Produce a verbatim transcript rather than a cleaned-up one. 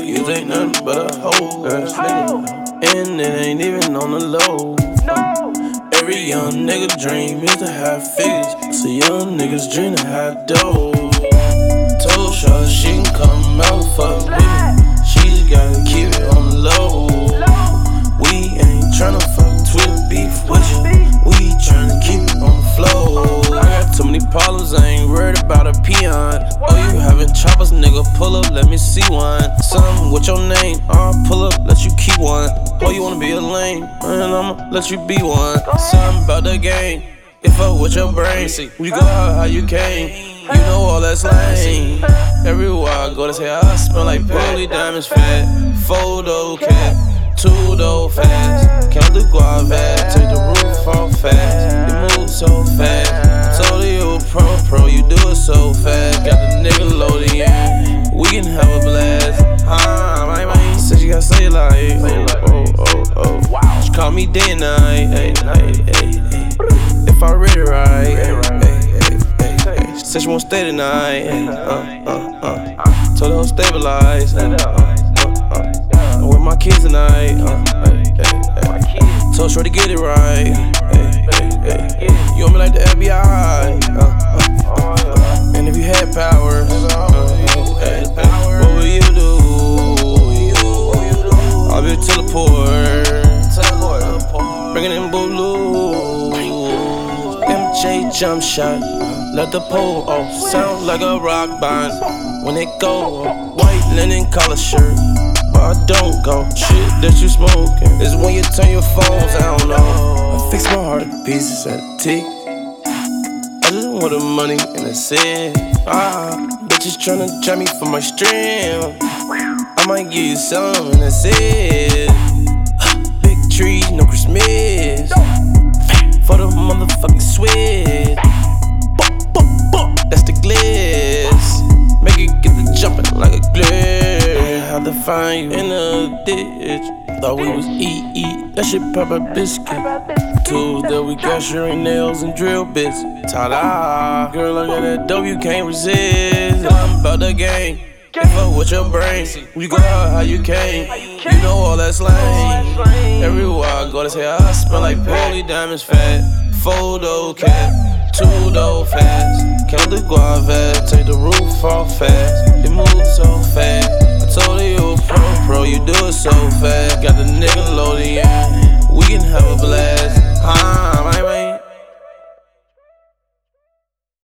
you ain't nothing but a hoe ass nigga, and it ain't even on the low. Every young nigga dream is to have figures, so young niggas dream to have dough. Told Shawty she can come out fuck with me, she just gotta keep it on the low. We ain't tryna fuck Twitter beef with you, we tryna keep it on the flow. I got too many problems, I ain't worried about a peon. Oh, you having choppers, nigga, pull up, let me see one. Something with your name, I'll pull up, let you keep one. Oh, you wanna be a lame, man, I'ma let you be one. Something about the game, if fuck with your brain. We go out how you came, you know all that's lame. Everywhere I go, they say I smell like Polly Diamonds fat. Photo cat, two door fast. Count the guava, take the roof off fast. It moves so fast. I told you a pro pro, you do it so fast. Got the nigga loaded in, we can have a blast. Ah, my man said she gotta say it like, oh, oh, oh, oh. She call me day and night, ay, ay, ay, ay. If I read it right, ay, ay, ay, ay. She said she won't stay tonight, ay, uh, uh, uh. Told her to stabilize, ay, uh, uh, uh. I'm with my kids tonight, uh, ay, ay, ay. Told Shorty get it right, ay, ay, ay. You want me like the F B I, uh, uh, uh. And if you had powers, uh, ay, ay, what would you do? I'll be a teleport, bringing in blue. M J jump shot, let the pole off, sound like a rock band. When it go, white linen collar shirt, but I don't go. Shit that you smoking is when you turn your phones, I don't know. I fix my heart to pieces at a tick. I just want the money and that's it. Ah, bitches tryna jam me for my stream. I might give you some and that's it. Big tree, no Christmas. For the motherfucking switch. That's the glitz. Make it get the jumping like a glitch. Had to find you in a ditch. Thought we was E E, that shit pepper biscuit. Tools that we got shrink nails and drill bits. Ta-da, girl, look at that dope, you can't resist. I'm about the game, if fuck with your brain. We go out how you came, you know all that's lame. Everywhere I go, they say I smell like Polly Diamonds fat. Photo cat, two door fast. Count the guava, take the roof off fast. It moves so fast. I told you you a pro pro, you do it so fast. Got the nigga loaded in, we can have a blast. Ah, my man.